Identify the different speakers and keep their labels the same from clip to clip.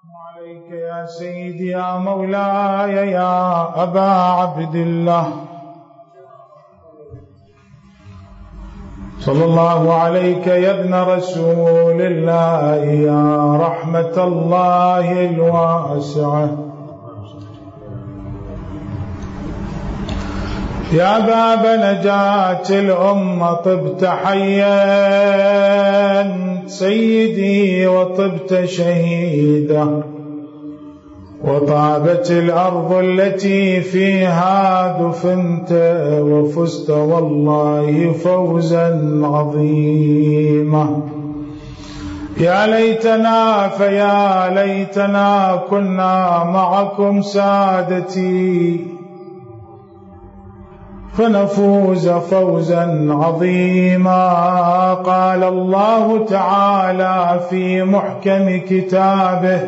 Speaker 1: عليك يا سيدي يا مولاي يا أبا عبد الله، صلى الله عليك يا ابن رسول الله يا رحمة الله الواسعة، يا باب نجاة الأمة طبت حيا سيدي وطبت شهيدا، وطابت الأرض التي فيها دفنت وفزت والله فوزا عظيما. يا ليتنا فيا ليتنا كنا معكم سادتي فنفوز فوزا عظيما. قال الله تعالى في محكم كتابه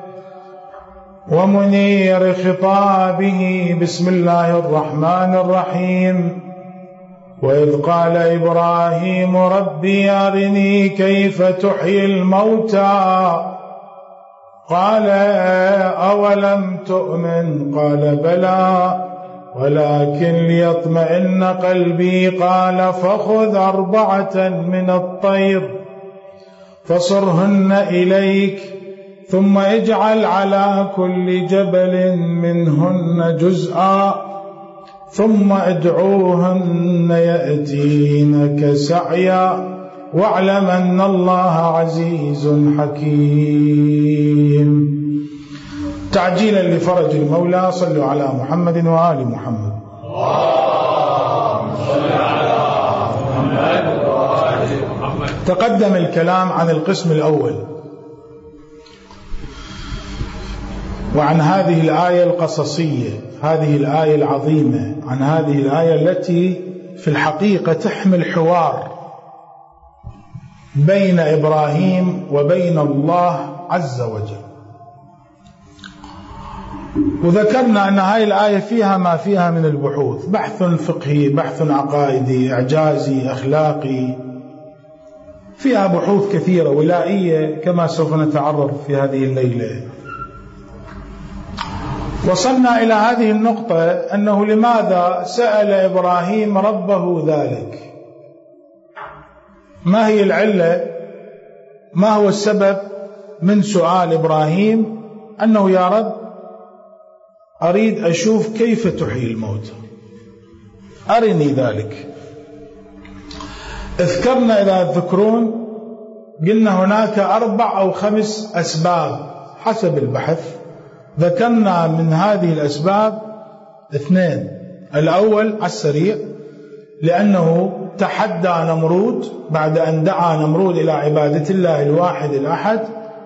Speaker 1: ومنير خطابه: بسم الله الرحمن الرحيم. وإذ قال إبراهيم ربي أرني كيف تحيي الموتى قال أولم تؤمن قال بلى ولكن ليطمئن قلبي قال فخذ 4 من الطير فصرهن إليك ثم اجعل على كل جبل منهن جزءا ثم ادعوهن يأتينك سعيا واعلم أن الله عزيز حكيم. تعجيلا لفرج المولى صلوا على محمد وآل محمد. اللهم صل على محمد وآل محمد. تقدم الكلام عن القسم الأول وعن هذه الآية القصصية، هذه الآية العظيمة، عن هذه الآية التي في الحقيقة تحمل حوار بين إبراهيم وبين الله عز وجل. وذكرنا أن هذه الآية فيها ما فيها من البحوث، بحث فقهي، بحث عقائدي، إعجازي، أخلاقي، فيها بحوث كثيرة ولائية كما سوف نتعرض في هذه الليلة. وصلنا إلى هذه النقطة أنه لماذا سأل إبراهيم ربه ذلك؟ ما هي العلة؟ ما هو السبب من سؤال إبراهيم أنه يا رب أريد أشوف كيف تحيي الموتى، أرني ذلك. اذكرنا إذا تذكرون قلنا هناك 4 أو 5 أسباب حسب البحث. ذكرنا من هذه الأسباب 2. الأول على السريع لأنه تحدى نمرود بعد أن دعا نمرود إلى عبادة الله الواحد الأحد،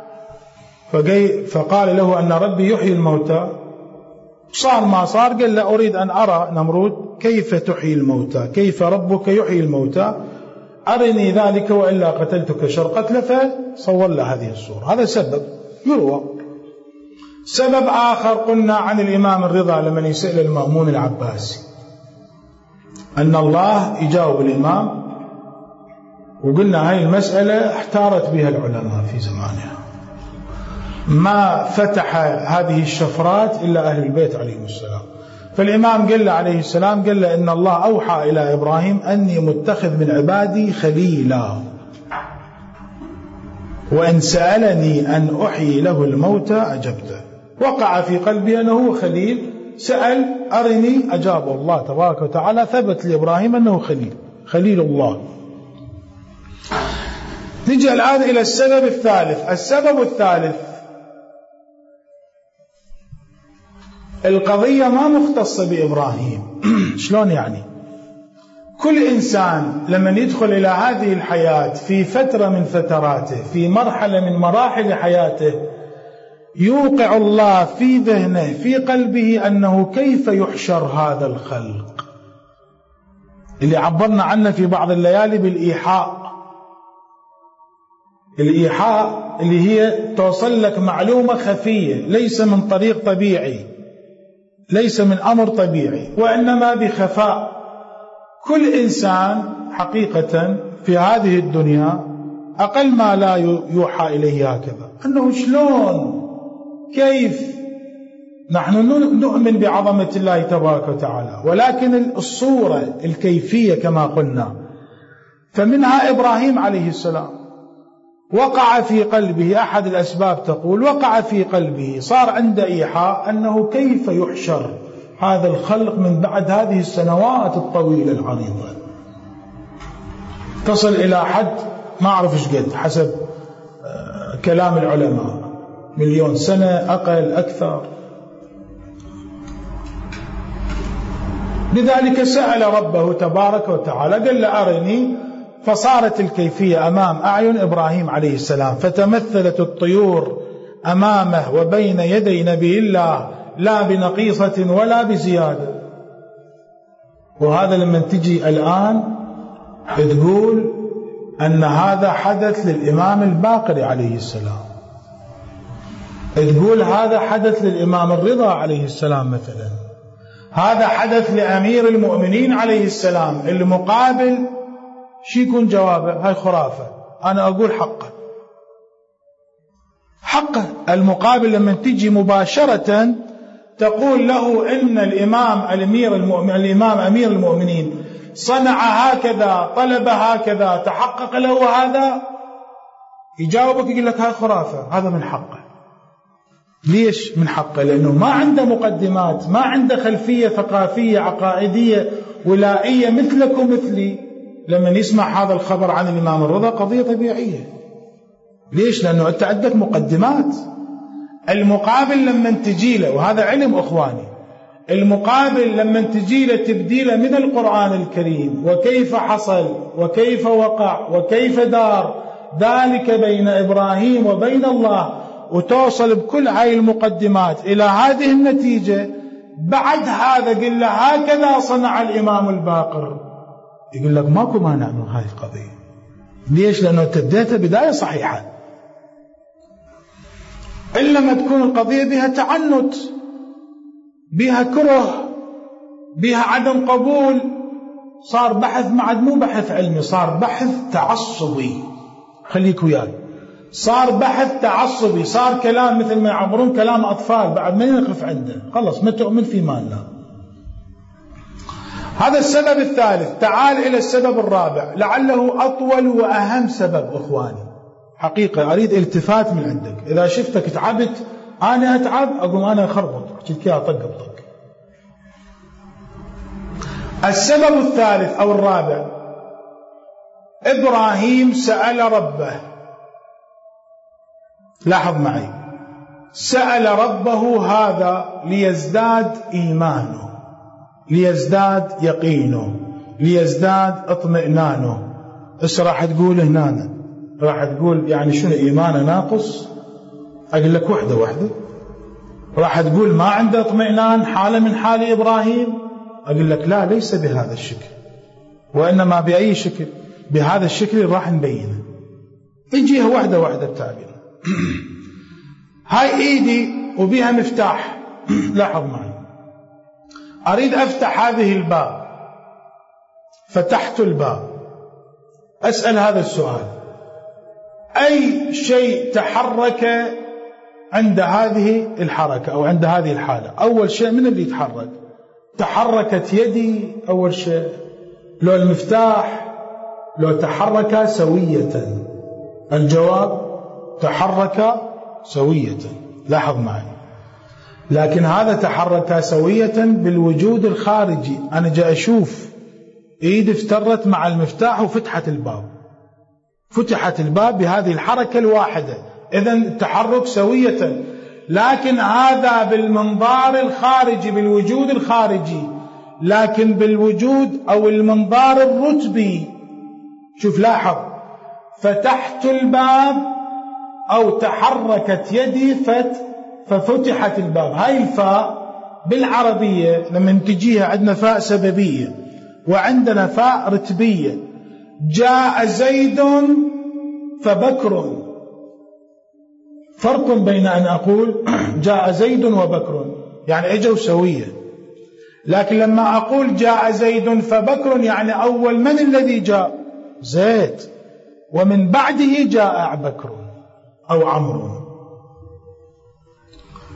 Speaker 1: فقال له أن ربي يحيي الموتى. صار ما صار، قال له أريد أن أرى نمرود كيف تحيي الموتى، كيف ربك يحيي الموتى، أرني ذلك وإلا قتلتك شر قتل. فصور له هذه الصورة. هذا سبب يروى. سبب آخر قلنا عن الإمام الرضا لمن يسأل المأمون العباسي أن الله يجاوب الإمام، وقلنا هاي المسألة احتارت بها العلماء في زمانها، ما فتح هذه الشفرات إلا أهل البيت عليهم السلام. فالإمام قال له عليه السلام قال له إن الله أوحى إلى إبراهيم أني متخذ من عبادي خليلا، وإن سألني أن أحيي له الموتى أجبته. وقع في قلبي أنه خليل، سأل أرني أجابه الله تبارك وتعالى، ثبت لإبراهيم أنه خليل الله. نجي الآن إلى السبب الثالث. السبب الثالث القضية ما مختصة بإبراهيم. شلون يعني؟ كل إنسان لما يدخل إلى هذه الحياة في فترة من فتراته، في مرحلة من مراحل حياته، يوقع الله في ذهنه في قلبه أنه كيف يحشر هذا الخلق، اللي عبرنا عنه في بعض الليالي بالإيحاء. الإيحاء اللي هي توصل لك معلومة خفية، ليس من طريق طبيعي، ليس من أمر طبيعي، وإنما بخفاء. كل إنسان حقيقة في هذه الدنيا أقل ما لا يوحى إليه هكذا، أنه شلون كيف نحن نؤمن بعظمة الله تبارك وتعالى، ولكن الصورة الكيفية كما قلنا، فمنها إبراهيم عليه السلام وقع في قلبه، أحد الأسباب تقول وقع في قلبه، صار عنده إيحاء أنه كيف يحشر هذا الخلق من بعد هذه السنوات الطويلة العريضة، تصل إلى حد ما أعرف إيش قد حسب كلام العلماء، 1,000,000 سنة أقل أكثر. لذلك سأل ربه تبارك وتعالى، قال له أرني، فصارت الكيفية أمام أعين إبراهيم عليه السلام، فتمثلت الطيور أمامه وبين يدي نبي الله لا بنقيصة ولا بزيادة. وهذا لما تجي الآن تقول أن هذا حدث للإمام الباقر عليه السلام، تقول هذا حدث للإمام الرضا عليه السلام مثلا، هذا حدث لأمير المؤمنين عليه السلام، المقابل شو يكون جوابه؟ هاي خرافة. أنا أقول حقه المقابل لما تجي مباشرة تقول له إن الإمام أمير المؤمنين صنع هكذا، طلب هكذا، تحقق له هذا، يجاوبك يقول لك هاي خرافة. هذا من حقه. ليش من حقه؟ لأنه ما عنده مقدمات، ما عنده خلفية ثقافية عقائدية ولائية مثلك ومثلي. لما يسمع هذا الخبر عن الإمام الرضا قضية طبيعية. ليش؟ لأنه أنت عندك مقدمات. المقابل لما تجي له، وهذا علم أخواني، المقابل لما تجي له تبديله من القرآن الكريم وكيف حصل وكيف وقع وكيف دار ذلك بين إبراهيم وبين الله، وتوصل بكل هاي المقدمات إلى هذه النتيجة. بعد هذا قل له هكذا صنع الإمام الباقر، يقول لك ماكو مانع من هاي القضية. ليش؟ لأنه تبدأت بداية صحيحة. إلا ما تكون القضية بها تعنت، بها كره، بها عدم قبول، صار بحث معد مو بحث علمي، صار بحث تعصبي. خليك وياي، صار بحث تعصبي، صار كلام مثل ما يعبرون كلام أطفال، بعد ما ينقف عنده خلص ما تؤمن في ما الله. هذا السبب الثالث. تعال إلى السبب الرابع، لعله أطول وأهم سبب أخواني. حقيقة أريد التفات من عندك. إذا شفتك تعبت أنا أتعب، أقوم أنا أخربط أحكي لك طق بطق. السبب الثالث أو الرابع، إبراهيم سأل ربه، لاحظ معي، سأل ربه هذا ليزداد إيمانه، ليزداد يقينه، ليزداد اطمئنانه. إيش راح تقول هنا؟ راح تقول يعني شنو إيمانه ناقص؟ أقول لك وحدة راح تقول ما عنده اطمئنان، حالة من حال إبراهيم. أقول لك لا، ليس بهذا الشكل، وإنما بأي شكل؟ بهذا الشكل راح نبينه. نجيها واحدة التعبير. هاي إيدي وبها مفتاح، لاحظ معي، أريد أفتح هذه الباب، فتحت الباب، أسأل هذا السؤال: أي شيء تحرك عند هذه الحركة أو عند هذه الحالة؟ أول شيء من اللي يتحرك؟ تحركت يدي أول شيء، لو المفتاح، لو تحرك سوية؟ الجواب تحرك سوية. لاحظ معي، لكن هذا تحرك سوية بالوجود الخارجي. أنا جاء أشوف إيدي افترت مع المفتاح وفتحت الباب، فتحت الباب بهذه الحركة الواحدة، إذن التحرك سوية. لكن هذا بالمنظار الخارجي، بالوجود الخارجي. لكن بالوجود أو المنظار الرتبي، شوف لاحظ، فتحت الباب أو تحركت يدي ففتحت الباب. هاي الفاء بالعربية لما تجيها عندنا فاء سببية وعندنا فاء رتبية. جاء زيد فبكر، فرق بين أن أقول جاء زيد وبكر يعني اجوا سوية، لكن لما أقول جاء زيد فبكر يعني أول من الذي جاء؟ زيد، ومن بعده جاء بكر أو عمرو.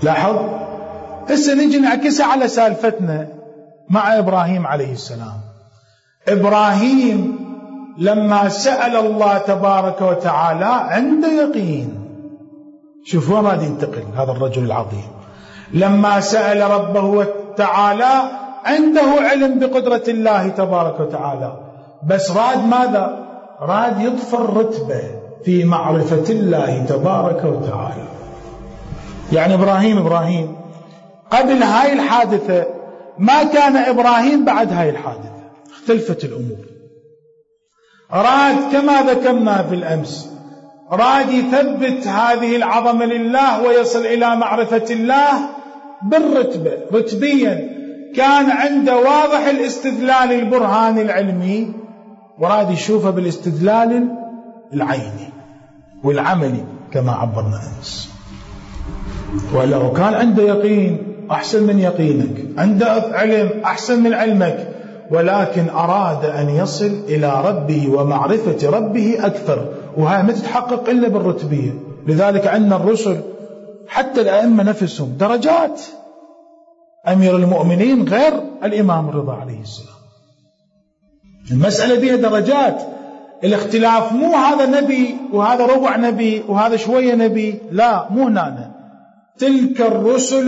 Speaker 1: لاحظ. هسه نجي نعكسها على سالفتنا مع إبراهيم عليه السلام. إبراهيم لما سأل الله تبارك وتعالى عنده يقين. شوف وين راد ينتقل هذا الرجل العظيم. لما سأل ربه تعالى عنده علم بقدرة الله تبارك وتعالى، بس راد ماذا؟ راد يطفى الرتبة في معرفة الله تبارك وتعالى. يعني إبراهيم قبل هاي الحادثة ما كان إبراهيم بعد هاي الحادثة، اختلفت الأمور. راد كما ذكرنا في الأمس راد يثبت هذه العظمة لله ويصل إلى معرفة الله بالرتبة، رتبيا كان عنده واضح الاستدلال البرهاني العلمي، وراد يشوفه بالاستدلال العيني والعملي كما عبرنا أمس. ولو كان عنده يقين أحسن من يقينك، عنده علم أحسن من علمك، ولكن أراد أن يصل إلى ربه ومعرفة ربه أكثر، وهذا ما تتحقق إلا بالرتبية. لذلك عندنا الرسل حتى الأئمة نفسهم درجات. أمير المؤمنين غير الإمام الرضا عليه السلام. المسألة بها درجات. الاختلاف مو هذا نبي وهذا ربع نبي وهذا شوية نبي، لا، مو هنا. تلك الرسل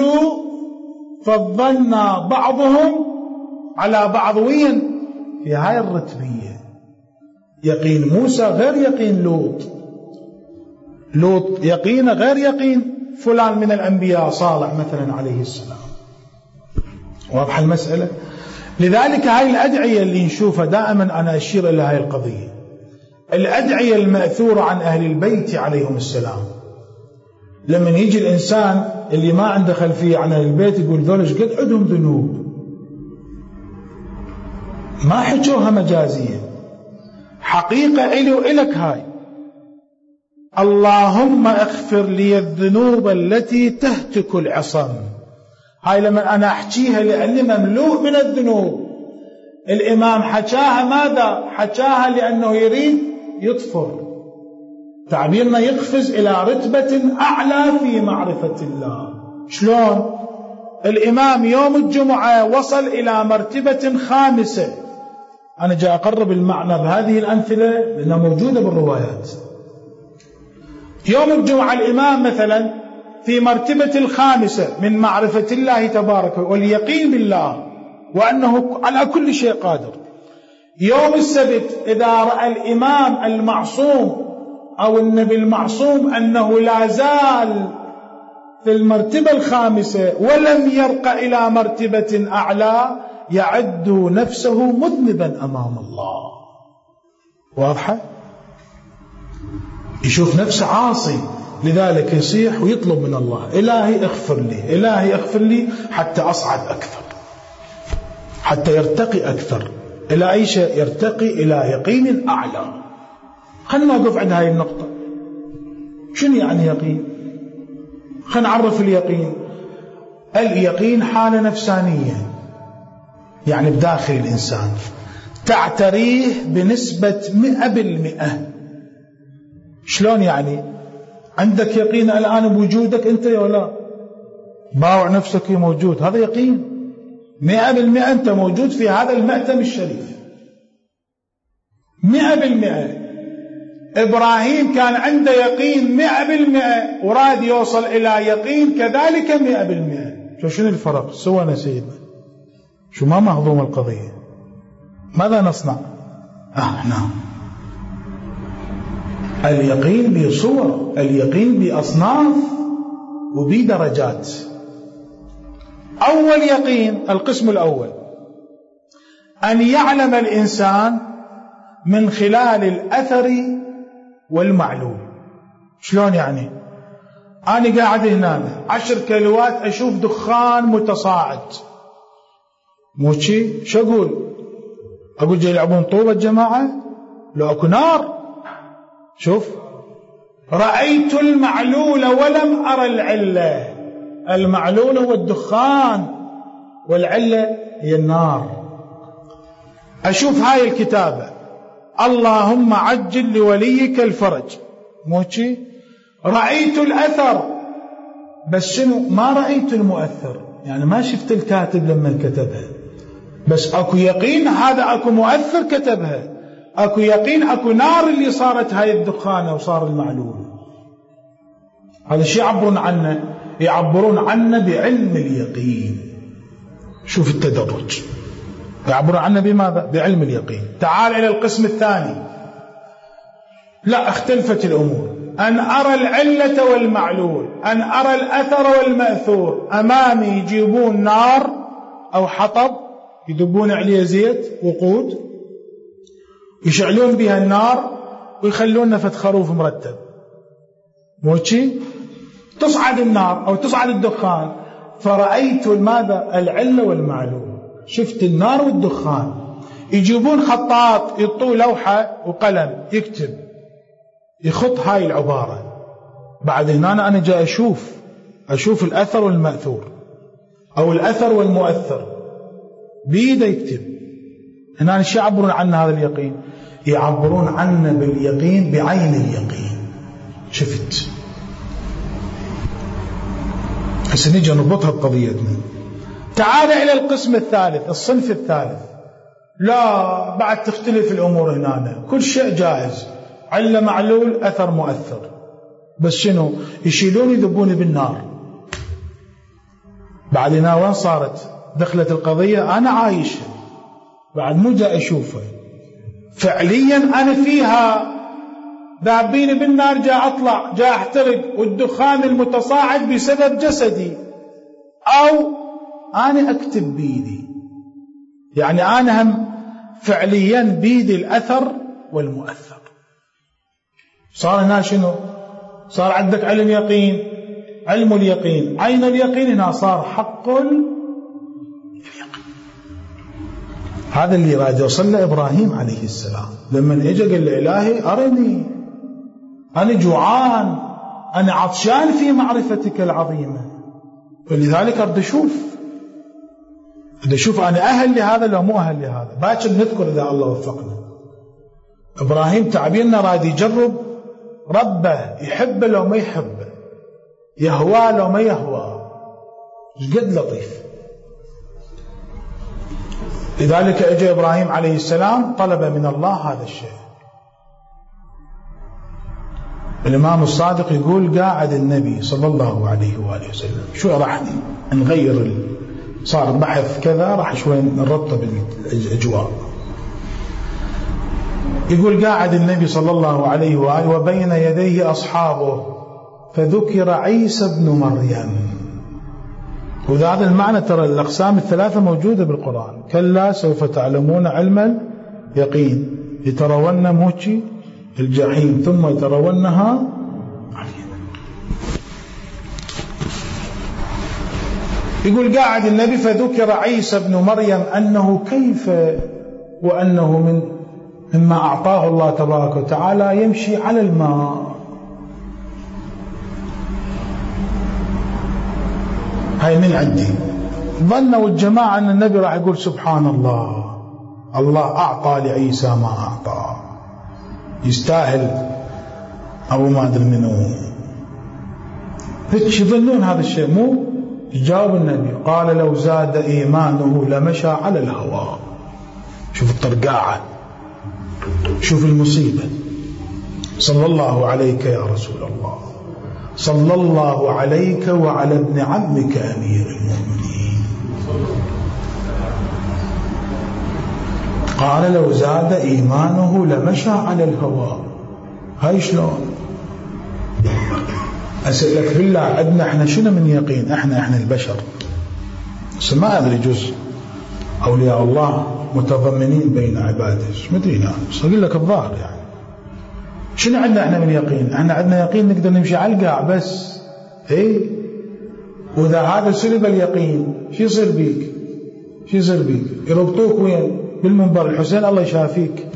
Speaker 1: فضلنا بعضهم على بعض وين في هاي الرتبية. يقين موسى غير يقين لوط يقين غير يقين فلان من الأنبياء، صالح مثلا عليه السلام. واضح المسألة. لذلك هاي الأدعية اللي نشوفها دائما، أنا أشير إلى هاي القضية، الأدعية المأثورة عن أهل البيت عليهم السلام. لما يجي الإنسان اللي ما عنده خلفية عن أهل البيت يقول ذولش قد عندهم ذنوب، ما حكوها مجازية، حقيقة إلي وإلك. هاي اللهم اغفر لي الذنوب التي تهتك العصم. هاي لما أنا أحكيها لأني مملوء من الذنوب. الإمام حكاها ماذا؟ حكاها لأنه يريد يطفر، تعبيرنا يقفز إلى رتبة أعلى في معرفة الله. شلون؟ الإمام يوم الجمعة وصل إلى مرتبة خامسة. أنا جاء أقرب المعنى بهذه الأمثلة لأنها موجودة بالروايات. يوم الجمعة الإمام مثلا في مرتبة الخامسة من معرفة الله تبارك واليقين بالله وأنه على كل شيء قادر. يوم السبت إذا رأى الإمام المعصوم أو النبي المعصوم أنه لا زال في المرتبة الخامسة ولم يرقى إلى مرتبة أعلى، يعد نفسه مذنبا أمام الله. واضحة؟ يشوف نفسه عاصي، لذلك يصيح ويطلب من الله إلهي اغفر لي، إلهي اغفر لي، حتى أصعد أكثر، حتى يرتقي أكثر. إلى أي شيء؟ يرتقي إلى يقين أعلى. خلنا نقف عند هاي النقطة. شنو يعني يقين؟ خلنا نعرف اليقين. اليقين حالة نفسانية، يعني بداخل الإنسان تعتريه بنسبة 100%. شلون يعني؟ عندك يقين الآن بوجودك أنت يا لا؟ باوع نفسك موجود، هذا يقين 100%. أنت موجود في هذا المأتم الشريف 100%. إبراهيم كان عنده يقين 100% وراد يوصل إلى يقين كذلك 100%. شنو الفرق؟ سوينا سيدنا، شو ما مهضوم القضية؟ ماذا نصنع؟ نعم، اليقين بصور، اليقين بأصناف وبدرجات. أول يقين، القسم الأول، أن يعلم الإنسان من خلال الأثر والمعلوم. شلون يعني؟ أنا قاعد هنا 10 كيلوات أشوف دخان متصاعد، مو شي؟ شو أقول جاي يلعبون طوبة الجماعة؟ لو أكو نار. شوف، رأيت المعلول ولم أرى العلة. المعلول هو الدخان والعلة هي النار. أشوف هاي الكتابة، اللهم عجل لوليك الفرج، مو شي؟ رأيت الأثر بس شنو؟ ما رأيت المؤثر، يعني ما شفت الكاتب لما كتبها، بس أكو يقين هذا أكو مؤثر كتبها، أكو يقين أكو نار اللي صارت هاي الدخانة وصار المعلول. هذا الشيء يعبرون عنه، يعبرون عنه بعلم اليقين. شوف التدرج، يعبرون عنه بماذا؟ بعلم اليقين. تعال إلى القسم الثاني، لا اختلفت الأمور، أن أرى العلة والمعلول، أن أرى الأثر والمأثور أمامي، يجيبون نار أو حطب يدبون عليه زيت وقود، يشعلون بها النار ويخلون نفت خروف مرتب، موشي تصعد النار أو تصعد الدخان، فرأيت ماذا؟ العلة والمعلول. شفت النار والدخان. يجيبون خطاط يطوا لوحة وقلم يكتب، يخط هاي العبارة، بعد هنا أنا جاء أشوف الأثر والمأثور أو الأثر والمؤثر بيده يكتب. هنا الشيء يعبرون عنه هذا اليقين، يعبرون عنه باليقين بعين اليقين. شفت؟ هسه نجي نربطها بقضيتنا. تعال إلى القسم الثالث، الصنف الثالث، لا بعد تختلف الأمور هنا، كل شيء جائز، علة معلول أثر مؤثر، بس شنو؟ يشيلون يذبون بالنار. بعد هنا وين صارت؟ دخلت القضية أنا عايشها، بعد مو جاء أشوفها فعليا، أنا فيها، ذابين بالنار، جاء أطلع، جاء أحترق، والدخان المتصاعد بسبب جسدي، أو أنا أكتب بيدي، يعني أنا هم فعليا بيدي الأثر والمؤثر. صار هنا شنو؟ صار عندك علم يقين، علم اليقين، عين اليقين، هنا صار حق اليقين. هذا اللي راد يوصل له إبراهيم عليه السلام لما اجى قال له إلهي أرني، أنا جوعان، أنا عطشان في معرفتك العظيمة، فلذلك أرد أشوف أنا أهل لهذا لو مو أهل لهذا. باكر نذكر إذا الله وفقنا. إبراهيم تعبيرنا راد يجرب ربه، يحبه لو ما يحبه، يهوى لو ما يهوى، قد لطيف. لذلك اجى إبراهيم عليه السلام طلب من الله هذا الشيء. الإمام الصادق يقول قاعد النبي صلى الله عليه وآله وسلم، شو راح نغير، صار بحث كذا، راح شوي نرتب الأجواء. يقول قاعد النبي صلى الله عليه وآله وبين يديه أصحابه، فذكر عيسى ابن مريم. وهذا المعنى ترى الأقسام الثلاثة موجودة بالقرآن، كلا سوف تعلمون علم اليقين لترون موتي الجحيم ثم ترونها. يقول قاعد النبي فذكر عيسى ابن مريم أنه كيف وأنه مما أعطاه الله تبارك وتعالى يمشي على الماء. هاي من عندي. ظنوا الجماعة أن النبي راح يقول سبحان الله، الله أعطى لعيسى ما أعطى، يستاهل أو ما أدري منه. يظنون هذا الشيء. مو جاوب النبي قال لو زاد إيمانه لمشى على الهواء. شوف الطرقاعة، شوف المصيبة. صلى الله عليك يا رسول الله، صلى الله عليك وعلى ابن عمك أمير المؤمنين. قال لو زاد إيمانه لمشى على الهواء. هاي شلون؟ أسألك بالله، عندنا احنا شنو من يقين؟ احنا البشر، بس ما أدري جزء أولياء الله متضمنين بين عباده، ما أدري أنا، بس أقول لك الظاهر يعني. شنو عندنا احنا من يقين؟ احنا عندنا يقين نقدر نمشي على القاع بس. ايه، واذا هذا سلب اليقين شو يصير بيك؟ شو يصير بيك؟ يربطوك وين؟ بالمنبر الحسين الله يشافيك.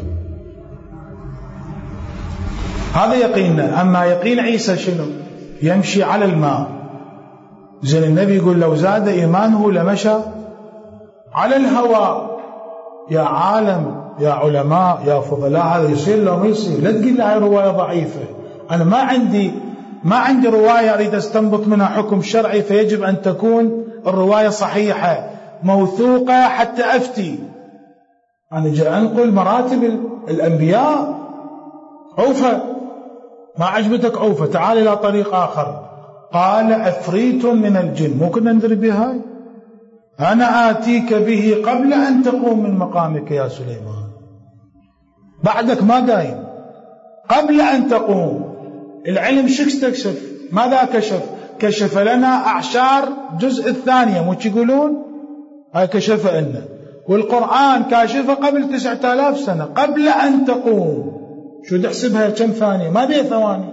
Speaker 1: هذا يقيننا. اما يقين عيسى شنو؟ يمشي على الماء. زين النبي يقول لو زاد ايمانه لمشى على الهواء. يا عالم، يا علماء، يا فضلاء، هذا يصير لو ما يصير؟ لا تقول لي هاي رواية ضعيفة. أنا ما عندي ما عندي رواية أريد أستنبط منها حكم شرعي، فيجب أن تكون الرواية صحيحة موثوقة حتى أفتي. أنا جاء أنقل مراتب الأنبياء. عوفة، ما عجبتك عوفة، تعال إلى طريق آخر. قال عفريت من الجن، مو كنا ندري بهاي؟ أنا آتيك به قبل أن تقوم من مقامك يا سليمان. بعدك ما قايم، قبل أن تقوم. العلم شو استكشف؟ ماذا كشف؟ كشف لنا أعشار جزء الثانية، مو يقولون هاي كشف لنا. والقرآن كاشفه قبل 9000 سنة، قبل أن تقوم. شو تحسبها كم ثانية؟ ما بيه ثواني،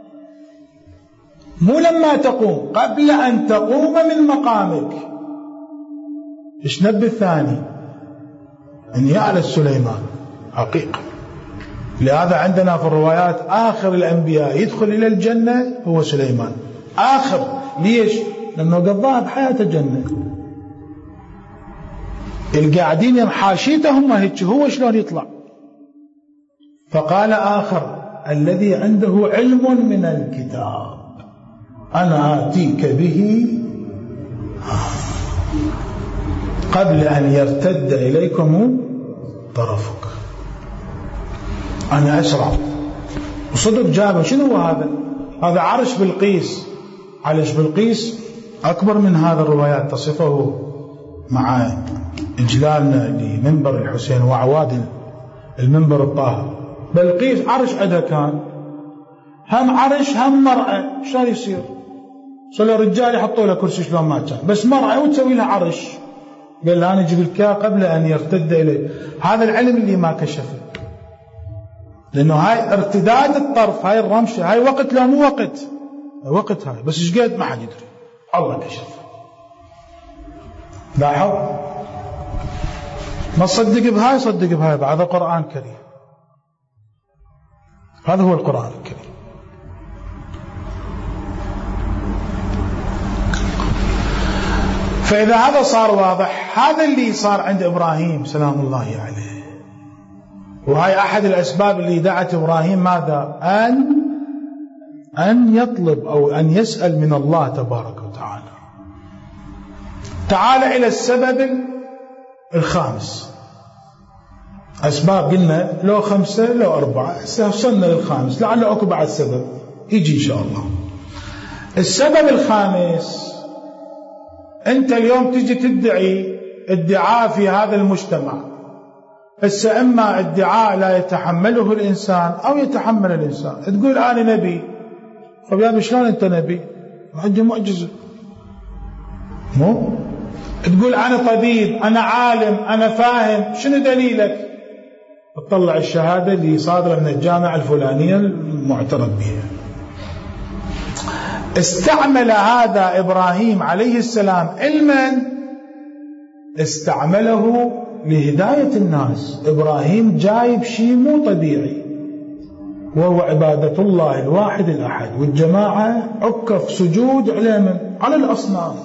Speaker 1: مو لما تقوم، قبل أن تقوم من مقامك. إيش نبي الثاني؟ أن يعلى سليمان حقيقة. لهذا عندنا في الروايات آخر الأنبياء يدخل إلى الجنة هو سليمان. آخر. ليش؟ لأنه قضاها بحياة الجنة. القاعدين ينحاشيته هم هيك، هو شلون يطلع؟ فقال آخر الذي عنده علم من الكتاب أنا آتيك به قبل أن يرتد إليكم طرفك. أنا أسرع. وصدق جابه. شنو هو هذا؟ هذا عرش بلقيس. عرش بلقيس أكبر من هذا الروايات تصفه مع إجلالنا لمنبر الحسين وعواد المنبر الطاهر. بلقيس عرش عندها كان هم عرش هم مرأة. شلون يصير؟ صلوا الرجال يحطوا له كرسي شلون ما كان، بس مرأة وتسوي له عرش. قال له أنا أجيب لك قبل أن يرتد إليه. هذا العلم اللي ما كشفه، لأنه هاي ارتداد الطرف، هاي الرمشة، هاي وقت لا مو وقت، وقت هاي بس إيش قد ما حد يدري، الله كشف. لاحظ؟ ما تصدق بهاي صدق بهاي، بعد قرآن كريم. هذا هو القرآن الكريم. فإذا هذا صار واضح، هذا اللي صار عند إبراهيم سلام الله عليه. وهي أحد الأسباب اللي دعت إبراهيم ماذا؟ أن يطلب أو أن يسأل من الله تبارك وتعالى. تعال إلى السبب الخامس. أسباب قلنا لو 5 لو 4، وصلنا للخامس، لعل أكو بعد سبب يجي إن شاء الله. السبب الخامس، أنت اليوم تجي تدعي ادعاء في هذا المجتمع، بس إما ادعاء لا يتحمله الإنسان أو يتحمل الإنسان. تقول أنا نبي، طب يا شلون أنت نبي؟ عندي معجزة. مو تقول أنا طبيب، أنا عالم، أنا فاهم، شنو دليلك؟ تطلع الشهادة اللي صادرة من الجامعة الفلانية المعترف بها. استعمل هذا إبراهيم عليه السلام علما، استعمله لهداية الناس. إبراهيم جايب شيء مو طبيعي، وهو عبادة الله الواحد الأحد. والجماعة عكف سجود على الأصنام،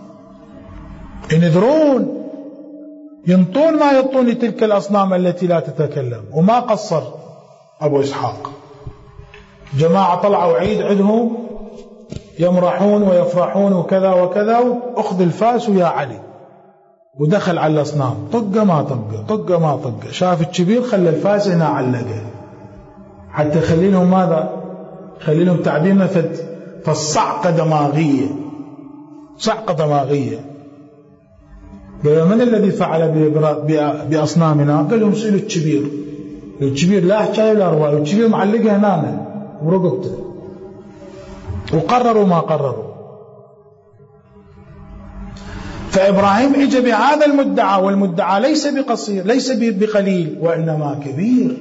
Speaker 1: ينذرون ينطون ما ينطون لتلك الأصنام التي لا تتكلم. وما قصر أبو إسحاق، جماعة طلعوا عيد عندهم يمرحون ويفرحون وكذا وكذا، وأخذ الفاس ويا علي ودخل على الأصنام، طقة ما طقة، طقة ما طقة. شاف الكبير خلى الفاس هنا علقه حتى يخلي لهم ماذا؟ خلي لهم تعبيرنا فالصعقة دماغية، صعقة دماغية. قال من الذي فعل بأصنامنا؟ قال لهم سئلوا الكبير. الكبير لا حكاية ولا رواية، الكبير معلقه هنا ورقبته. وقرروا ما قرروا. فإبراهيم اجى بهذا المدعى، والمدعى ليس بقصير، ليس بقليل، وإنما كبير.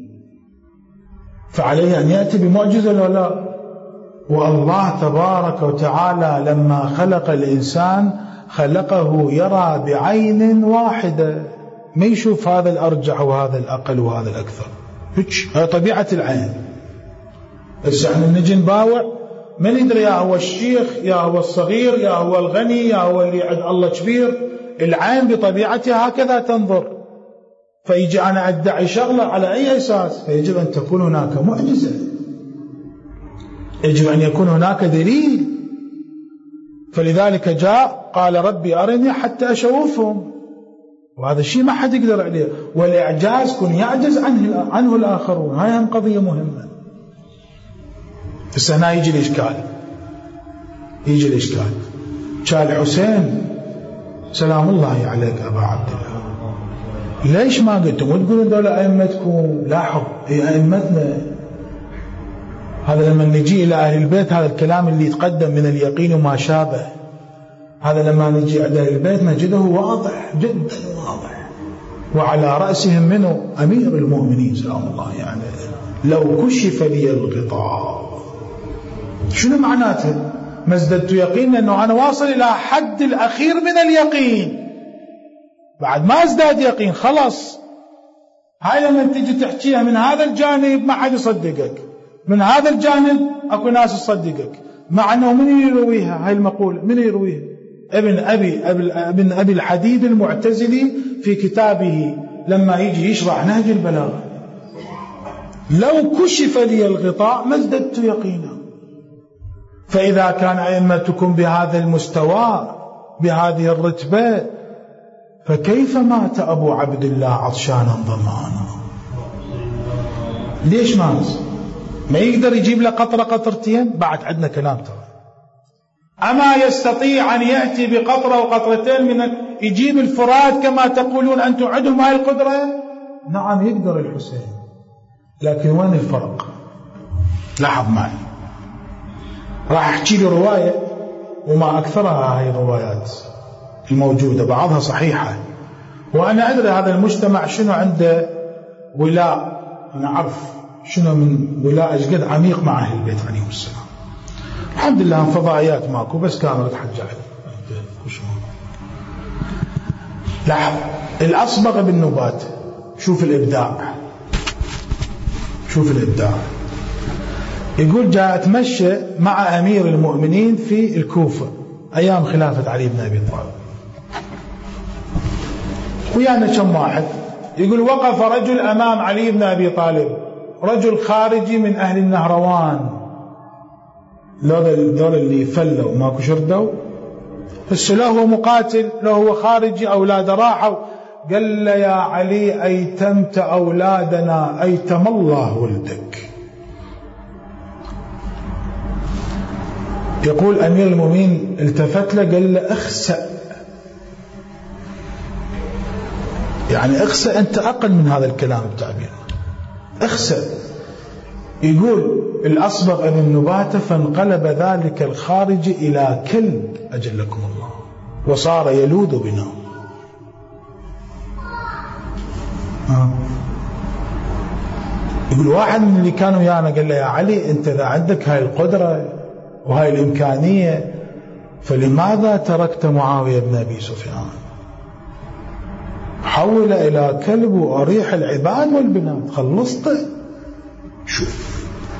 Speaker 1: فعليه أن يأتي بمعجزة ولا لا؟ والله تبارك وتعالى لما خلق الإنسان خلقه يرى بعين واحدة، ما يشوف هذا الأرجح وهذا الأقل وهذا الأكثر. هي طبيعة العين. بس احنا نجي نباوع، من يدري يا هو الشيخ يا هو الصغير يا هو الغني يا هو اللي عند الله كبير. العين بطبيعتها هكذا تنظر. فيجي أنا أدعي شغلة على أي أساس؟ فيجب أن تكون هناك معجزة. يجب أن يكون هناك دليل. فلذلك جاء قال ربي أرني حتى أشوفهم، وهذا الشيء ما حد يقدر عليه. والإعجاز كن يعجز عنه الآخرون. هاي هم قضية مهمة. بس هنا يجي الإشكال. كان الحسين سلام الله عليك أبا عبد الله، ليش ما قلتم وتقولون دولة أئمتكم؟ لاحظ هي أئمتنا. هذا لما نجي إلى أهل البيت، هذا الكلام اللي يتقدم من اليقين وما شابه، هذا لما نجي إلى أهل البيت نجده واضح جدا واضح. وعلى رأسهم منه أمير المؤمنين سلام الله عليه. لو كشف لي الغطاء، شنو معناته؟ ما ازددت يقين أنه أنا واصل إلى حد الأخير من اليقين، بعد ما ازداد يقين خلص. هاي لما تجي تحكيها من هذا الجانب ما حد يصدقك، من هذا الجانب أكو ناس تصدقك، مع أنه من يرويها هاي المقولة؟ من يرويها؟ ابن أبي الحديد المعتزلي في كتابه لما يجي يشرح نهج البلاغة، لو كشف لي الغطاء ما ازددت يقينا. فإذا كان أئمتكم بهذا المستوى بهذه الرتبة، فكيف مات أبو عبد الله عطشانا ظمآنا؟ ليش مات؟ ما يقدر يجيب له قطرة قطرتين؟ بعد عندنا كلام ترى. أما يستطيع أن يأتي بقطرة وقطرتين من يجيب الفرات كما تقولون أنتم عندهم هاي القدرة؟ نعم يقدر الحسين، لكن وين الفرق؟ لاحظ معي، راح أحكي له رواية وما أكثرها هاي الروايات الموجودة، بعضها صحيحة، وأنا أدري هذا المجتمع شنو عنده ولاء، أنا أعرف شنو من ولاء أجد عميق مع أهل البيت عليهم السلام. الحمد لله فضائيات ماكو، بس كاميرا حج عليه. لاحظ الأصبغ بالنبات، شوف الإبداع. يقول جاء أتمشى مع أمير المؤمنين في الكوفة أيام خلافة علي بن أبي طالب، ويانا كم واحد. يقول وقف رجل أمام علي بن أبي طالب، رجل خارجي من أهل النهروان، دول اللي فلوا ماكو شردوا، بس له هو مقاتل، له هو خارجي، أولاد راحوا. قال له يا علي أيتمت أولادنا، أيتم الله ولدك. يقول أمير المؤمنين التفت له قال له اخسأ، يعني اخسأ أنت أقل من هذا الكلام التعبير، اخسأ. يقول الأصبغ ابن نباتة فانقلب ذلك الخارج إلى كلب أجلكم الله، وصار يلوذ بنا. يقول واحد من اللي كانوا ويانا قال له يا علي أنت إذا عندك هاي القدرة وهاي الإمكانية فلماذا تركت معاوية بن أبي سفيان؟ حول إلى كلب وأريح العباد والبنات، خلصته. شوف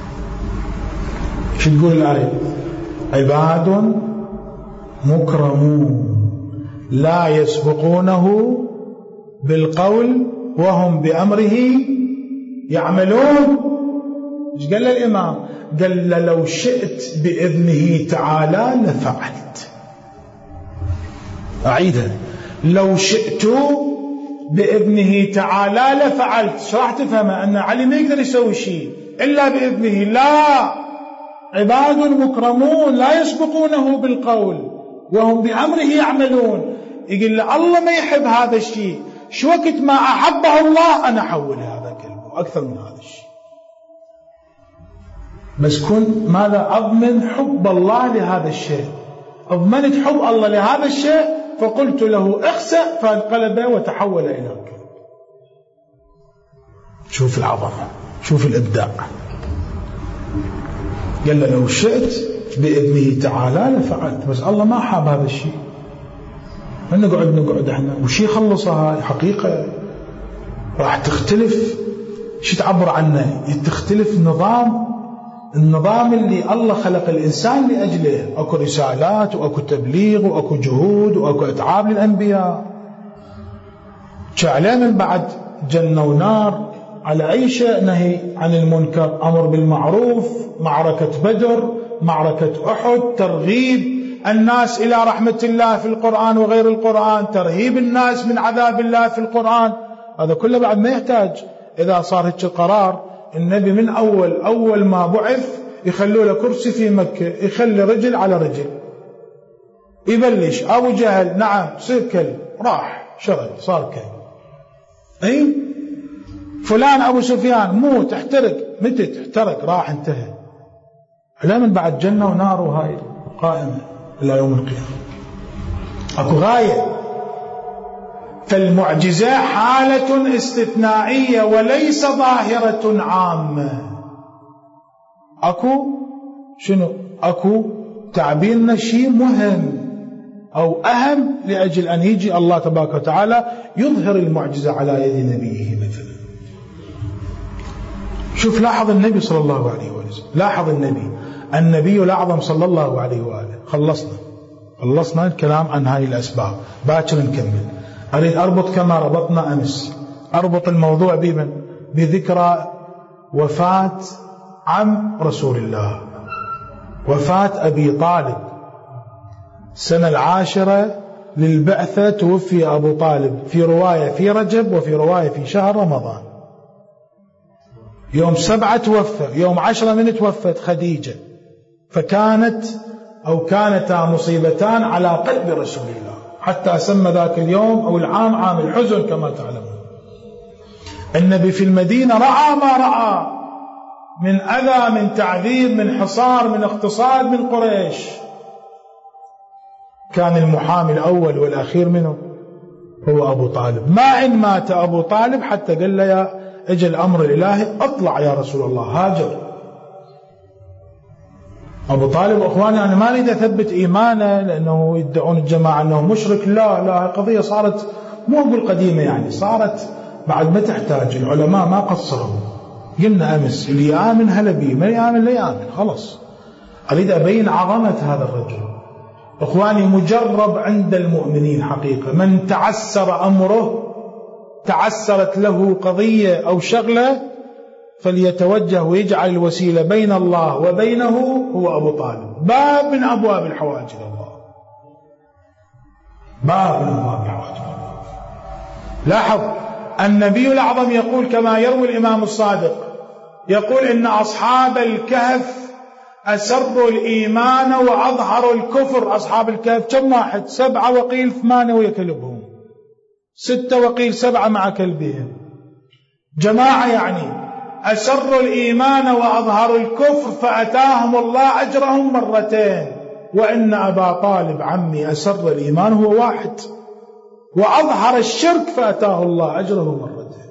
Speaker 1: شو تقول الآية؟ عباد مكرمون لا يسبقونه بالقول وهم بأمره يعملون. ايش قال الإمام؟ قال لو شئت بإذنه تعالى لفعلت. أعيدها، لو شئت بإذنه تعالى لفعلت. شو راح تفهمها؟ أن علي ما يقدر يسوي شيء إلا بإذنه. لا، عباد مكرمون لا يسبقونه بالقول وهم بأمره يعملون. يقول له الله ما يحب هذا الشيء، شو وقت ما أحبه الله أنا أحول هذا كلمه أكثر من هذا الشيء. بس كن ماذا؟ أضمن حب الله لهذا الشيء. أضمنت حب الله لهذا الشيء فقلت له اخسأ، فانقلب وتحول إلى كلب. شوف العظمة، شوف الإبداع. قال له لو شئت بإذنه تعالى لفعلت، بس الله ما حاب هذا الشيء. نقعد احنا وشي خلصها حقيقة راح تختلف. شو تعبر عنه؟ تختلف النظام اللي الله خلق الإنسان لأجله. أكو رسالات وأكو تبليغ وأكو جهود وأكو أتعاب للأنبياء. شعلين من بعد جنة ونار على أي شيء نهي عن المنكر، أمر بالمعروف، معركة بدر، معركة أحد، ترغيب الناس إلى رحمة الله في القرآن وغير القرآن، ترهيب الناس من عذاب الله في القرآن. هذا كله بعد ما يحتاج إذا صار هيك القرار. النبي من أول ما بعث يخلوا له كرسي في مكة، يخلي رجل على رجل، يبلش أبو جهل نعم صير كلب، راح شرد صار كلب. أي فلان أبو سفيان موت احترق، متت احترق راح انتهى. لا من بعد جنة ونار وهاي قائمة إلى يوم القيامة، أكو غاية. فالمعجزة حالة استثنائية وليس ظاهرة عامة. أكو شنو؟ أكو تعبيرنا شيء مهم أو أهم لأجل أن يجي الله تبارك وتعالى يظهر المعجزة على يد نبيه مثلا. شوف لاحظ النبي صلى الله عليه وسلم، لاحظ النبي الأعظم صلى الله عليه وآله. خلصنا الكلام عن هاي الأسباب، باكر نكمل. أريد أربط كما ربطنا أمس، أربط الموضوع بذكرى وفاة عم رسول الله، وفاة أبي طالب. سنة 10 للبعثة توفي أبو طالب، في رواية في رجب وفي رواية في شهر رمضان. يوم 7 توفى، يوم 10 من توفت خديجة. كانتا مصيبتان على قلب رسول الله، حتى سمى ذاك اليوم أو العام عام الحزن كما تعلمون. النبي في المدينة رأى ما رأى من أذى، من تعذيب، من حصار، من اغتصاب من قريش. كان المحامي الأول والأخير منه هو أبو طالب. ما إن مات أبو طالب حتى قال له يا اجى الأمر الإلهي اطلع يا رسول الله، هاجر. أبو طالب أخواني أنا ما أريد أثبت إيمانه لأنه يدعون الجماعة أنه مشرك، لا قضية صارت مو أقول قديمة، يعني صارت بعد ما تحتاج. العلماء ما قصروا، قلنا أمس اللي يآمن هلا بيه، ما يآمن لا يآمن خلص. أريد أبين عظمة هذا الرجل أخواني، مجرب عند المؤمنين حقيقة. من تعسر أمره، تعسرت له قضية أو شغلة، فليتوجه ويجعل الوسيلة بين الله وبينه هو أبو طالب. باب من أبواب الحوائج الله، باب من أبواب الحوائج الله. لاحظ النبي الأعظم يقول كما يروي الإمام الصادق، يقول إن أصحاب الكهف أسروا الإيمان وأظهروا الكفر. أصحاب الكهف كم واحد؟ 7 وقيل 8 ويا كلبهم، 6 وقيل 7 مع كلبهم، جماعة يعني. أسروا الإيمان وأظهروا الكفر فأتاهم الله أجرهم مرتين. وإن أبا طالب عمي أسر الإيمان هو واحد، وأظهر الشرك فأتاه الله أجره مرتين.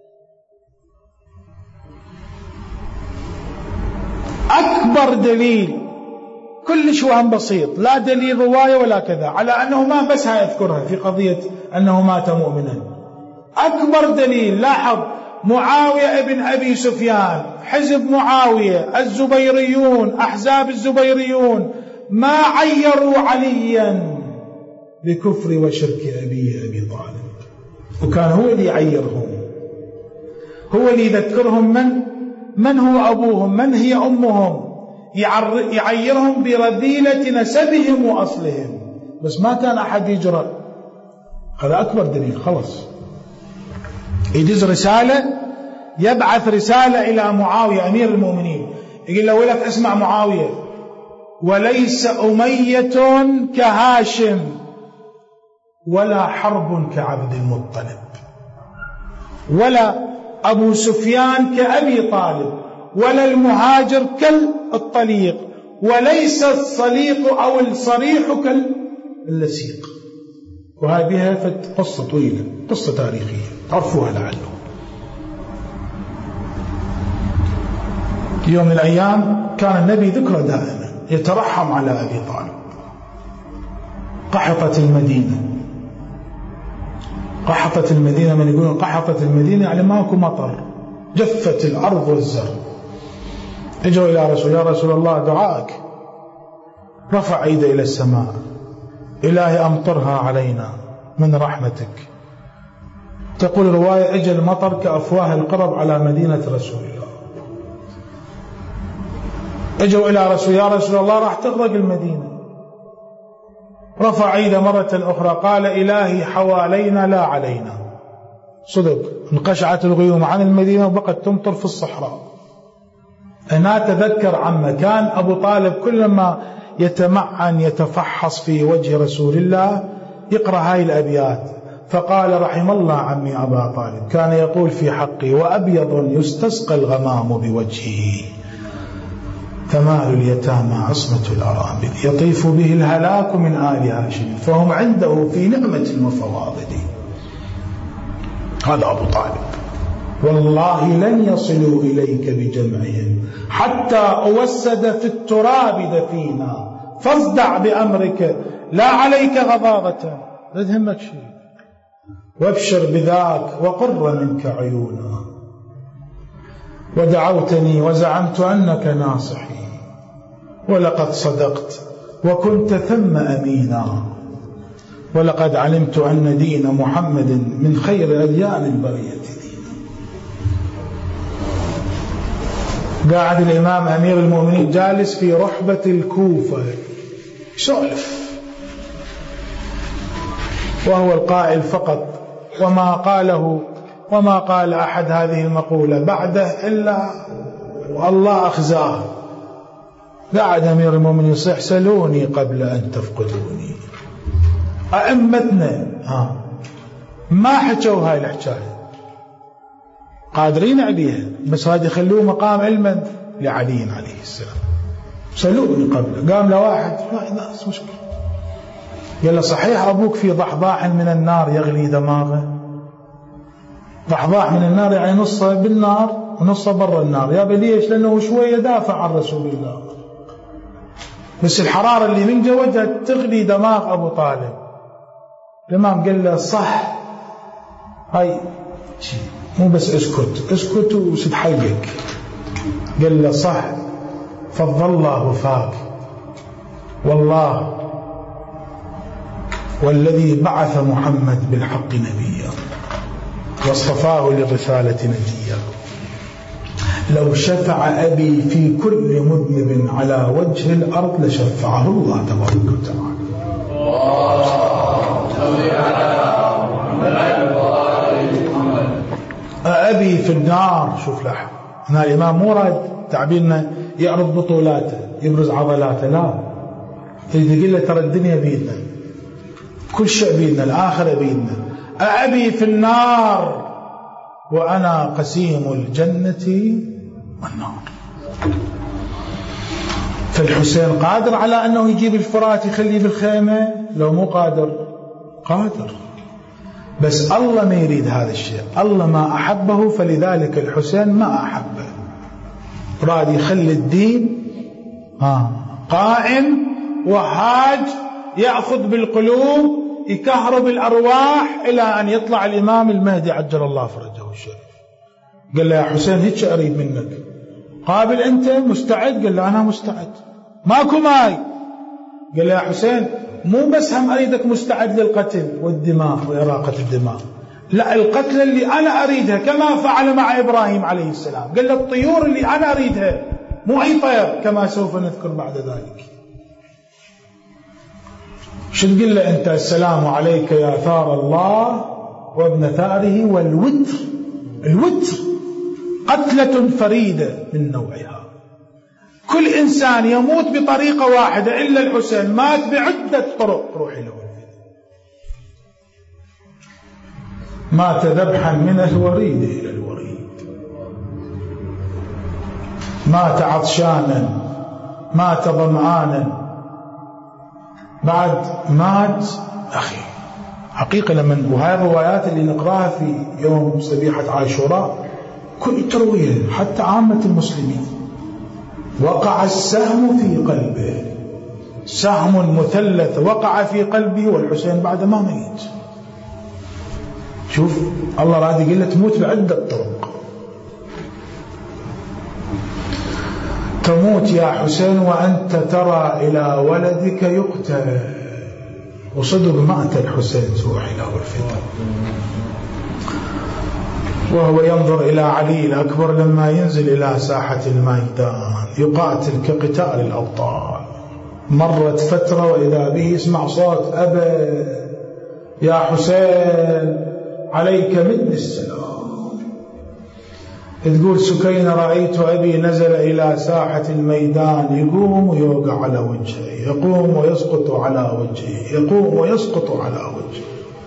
Speaker 1: أكبر دليل كلش وهم بسيط، لا دليل رواية ولا كذا، على أنه ما بس هيذكرها في قضية أنه مات مؤمنا. أكبر دليل، لاحظ معاوية ابن أبي سفيان، حزب معاوية، الزبيريون، أحزاب الزبيريون ما عيروا عليا بكفر وشرك أبي طالب، وكان هو اللي يعيرهم، هو اللي يذكرهم من هو أبوهم، من هي أمهم، يعيرهم برذيلة نسبهم وأصلهم، بس ما كان أحد يجرأ. هذا أكبر دليل. خلص يجز رسالة، يبعث رسالة إلى معاوية أمير المؤمنين، يقول له ولك اسمع معاوية، وليس أمية كهاشم ولا حرب كعبد المطلب، ولا أبو سفيان كأبي طالب، ولا المهاجر كالطليق، وليس الصليق أو الصريح كاللسيق. وهذه بها قصة طويلة، قصة تاريخية تعرفوها لعله. يوم من الأيام كان النبي ذكره دائما يترحم على أبي طالب. قحطت المدينة، من يقولون قحطت المدينة يعني ماكو مطر، جفت الأرض والزرع. اجوا إلى يا رسول الله دعائك. رفع ايده إلى السماء، إلهي أمطرها علينا من رحمتك. تقول رواية: اجى المطر كأفواه القرب على مدينة رسول الله. اجوا إلى رسول يا رسول الله راح تغرق المدينة. رفع ايده مرة أخرى قال: إلهي حوالينا لا علينا. صدق، انقشعت الغيوم عن المدينة وبقت تمطر في الصحراء. أنا أتذكر عما كان أبو طالب كلما يتمعن يتفحص في وجه رسول الله يقرأ هاي الأبيات، فقال: رحم الله عمي أبا طالب، كان يقول في حقي: وأبيض يستسقى الغمام بوجهه، فمال اليتامى عصمة الأرامل، يطيف به الهلاك من آل هاشم، فهم عنده في نعمة وفواضل. هذا أبو طالب. والله لن يصلوا إليك بجمعهم حتى أوسد في التراب دفينا، فاصدع بأمرك لا عليك غضاضة، لا تهمك شيء، وابشر بذاك وقر منك عيونا. ودعوتني وزعمت أنك ناصحي، ولقد صدقت وكنت ثم أمينا، ولقد علمت أن دين محمد من خير أديان البرية دينا. قاعد الإمام أمير المؤمنين جالس في رحبة الكوفة سولف، وهو القائل فقط، وما قال أحد هذه المقولة بعده إلا والله أخزاه. قاعد أمير المؤمنين يصيح: سلوني قبل أن تفقدوني. أئمتنا ما حكوا هاي الحكاية، قادرين عليها، بس هذا يخلوه مقام علما لعلي عليه السلام. سلوني قبل. قام لواحد ما مشكلة، قال له: صحيح أبوك في ضحضاح من النار يغلي دماغه؟ ضحضاح من النار يعني نصه بالنار ونصه برا النار. يا ليش؟ لأنه شوية دافع عن رسول الله، بس الحرارة اللي من جوجها تغلي دماغ أبو طالب. الإمام قال له: صح، هاي مو بس اسكت وستحقق. قال له: صح، فضل الله وفاك، والله والذي بعث محمد بالحق نبيا واصطفاه للرسالة نجيا، لو شفع أبي في كل مذنب على وجه الأرض لشفعه الله تبارك وتعالى. أبي في النار. شوف لاحظ، هنا الإمام مو راد تعبيرنا يعرض بطولاته يبرز عضلاته، لا، تقول له ترى الدنيا بيدنا، كل شيء بيدنا، الآخرة بيدنا. أبي في النار وأنا قسيم الجنة والنار. فالحسين قادر على أنه يجيب الفرات يخليه بالخيمة؟ لو مو قادر، قادر، بس الله ما يريد هذا الشيء، الله ما أحبه، فلذلك الحسين ما أحبه، راد يخلي الدين قائم وحاج، يأخذ بالقلوب، يكهرب الأرواح، إلى أن يطلع الإمام المهدي عجل الله فرجه الشريف. قال له: يا حسين هيك أريد منك، قابل أنت؟ مستعد؟ قال له: أنا مستعد، ماكو ماي. قال له: يا حسين مو بس هم أريدك مستعد للقتل والدماء وإراقة الدماء، لا، القتل اللي أنا أريدها كما فعل مع إبراهيم عليه السلام. قال له: الطيور اللي أنا أريدها، مو أي طير، كما سوف نذكر بعد ذلك. شو تقول له أنت؟ السلام عليك يا ثار الله وابن ثاره والوتر. الوتر قتلة فريدة من نوعها، كل إنسان يموت بطريقة واحدة، إلا الحسين مات بعدة طرق. روحي له مات ذبحا من الوريد إلى الوريد، مات عطشانا، مات ظمآنا، بعد مات أخي. حقيقة لمن، وهذه الروايات اللي نقراها في يوم سبيحة عاشوراء كل ترويها حتى عامة المسلمين، وقع السهم في قلبه، سهم مثلث وقع في قلبه، والحسين بعد ما ميت. شوف الله راد يقول له تموت بعدة طرق. تموت يا حسين وأنت ترى إلى ولدك يقتل، وصدق مات الحسين سوح له الفتن. وهو ينظر إلى علي الأكبر لما ينزل إلى ساحة الميدان يقاتل كقتال الأبطال. مرت فترة وإذا به يسمع صوت: أبا يا حسين عليك مني السلام. تقول سكينة: رأيت أبي نزل إلى ساحة الميدان يقوم ويوقع على وجهه، يقوم ويسقط على وجهه، يقوم ويسقط على وجهه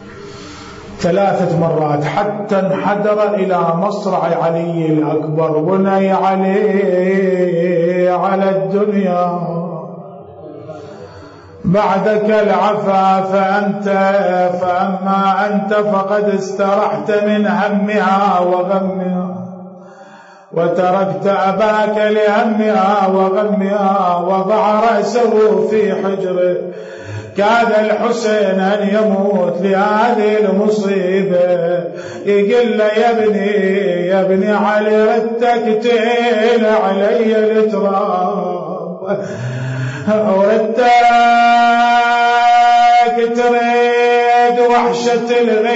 Speaker 1: 3 مرات، حتى انحدر إلى مصرع علي الأكبر: بني علي على الدنيا بعدك العفا فأما أنت فقد استرحت من همها وغمها، وتركت أباك لهمها وغمها، وضع رأسه في حجره. كاد الحسين أن يموت لهذه المصيبة. يقول له: يا ابني علي ردتك تيل علي التراب، وردتك تريد وحشة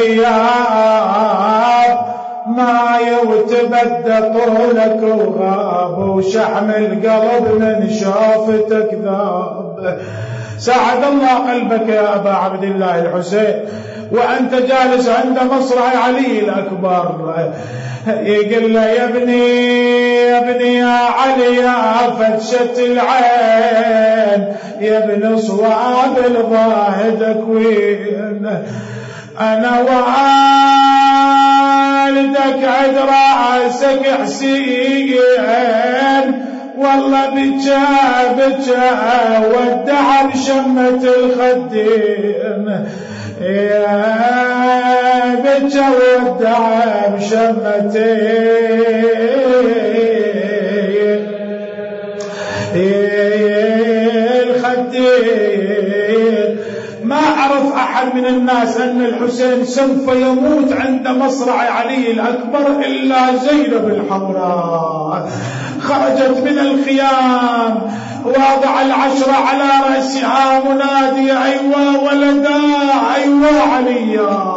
Speaker 1: الغياب، ما يتبدى طولك وغاب، وشحم القلب من شافتك ذاب. ساعد الله قلبك يا أبا عبد الله الحسين وأنت جالس عند مصرع علي الأكبر. يقول له: يا ابني يا علي يا فتشة العين، يا ابن صواب الضاهدك وين، أنا وعالدك عد راسك حسين، والله بجا ودع بشمة الخدين، يا بجا ودع بشمة الخدين. ما أعرف أحد من الناس أن الحسين سوف يموت عند مصرع علي الأكبر إلا زينب الحمراء. خرجت من الخيام وضع 10 على رأسها منادية: أيوة ولدا، أيوة عليا.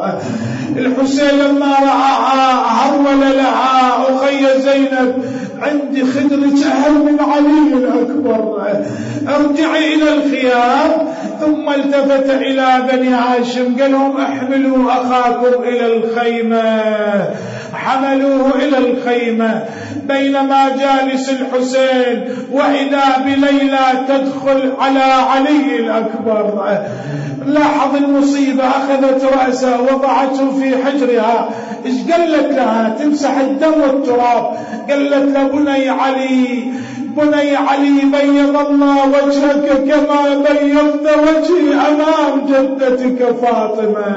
Speaker 1: الحسين لما رآها هرول لها: أخي زينب، عندي خدرك أهم من علي الأكبر، ارجعي إلى الخيام. ثم التفت إلى بني هاشم قال لهم: احملوا أخاكم إلى الخيمة. حملوه إلى الخيمة. بينما جالس الحسين وإذا بليلى تدخل على علي الأكبر، لاحظ المصيبة، أخذت رأسه وضعته في حجرها. إيش قالت لها؟ تمسح الدم والتراب. قالت له: بني علي بيض الله وجهك كما بيضت وجهي أمام جدتك فاطمة.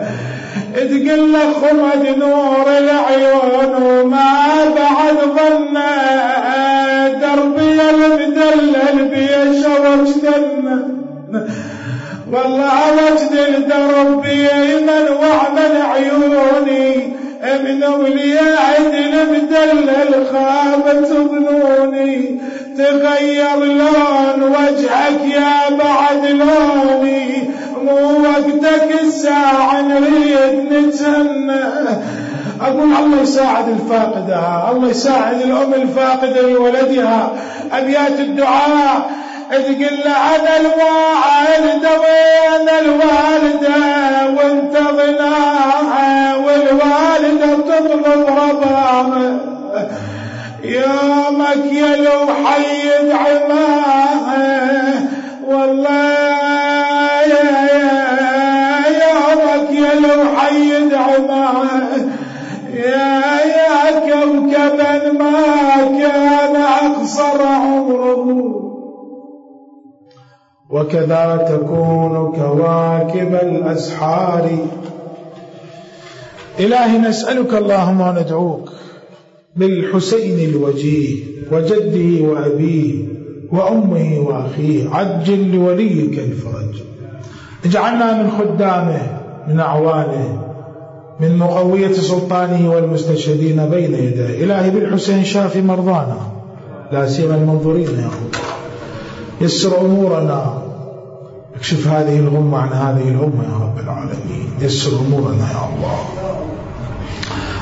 Speaker 1: تقول له: خمد نور العيون وما بعد ظن دربي المدلل بيش وجدن، والله وجد الدرب بيمن وعمل عيوني، ابن وليعد المدلل خابت ظنوني، تغير لون وجهك يا بعد لوني، مو وقتك الساعة نريد نتهنى. أقول الله يساعد الفاقدة، الله يساعد الأم الفاقدة لولدها. أبيات الدعاء تقول له: أنا الوالدة وين الوالدة وانت ظناها، والوالدة تطلب رضاها، يومك يا لو حيد عماها، والله يومك يا لو حيد عماها، يا كوكبا ما كان أقصر عمره، وكذا تكون كواكب الأسحار. إلهي نسألك اللهم وندعوك بالحسين الوجيه وجده وأبيه وأمه وأخيه، عجل لوليك الفرج، اجعلنا من خدامه، من أعوانه، من مقوية سلطانه والمستشهدين بين يديه. إلهي بالحسين شافي مرضانا، لا سيما المنظورين يا رب، يسر أمورنا، اكشف هذه الغمة عن هذه الأمة يا رب العالمين، يسر أمورنا يا الله.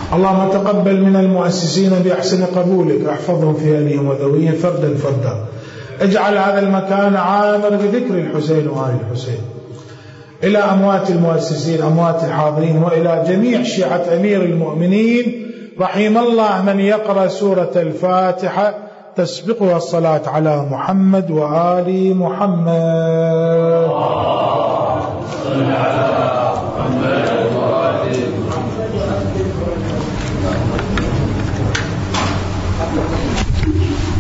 Speaker 1: اللهم تقبل من المؤسسين بأحسن قبولك، احفظهم في أهلهم وذويهم فردا فردا. اجعل هذا المكان عامر بذكر الحسين وآل الحسين. إلى أموات المؤسسين، أموات الحاضرين، وإلى جميع شيعة أمير المؤمنين، رحم الله من يقرأ سورة الفاتحة تسبقها الصلاة على محمد وآل محمد. صل على محمد وآل محمد.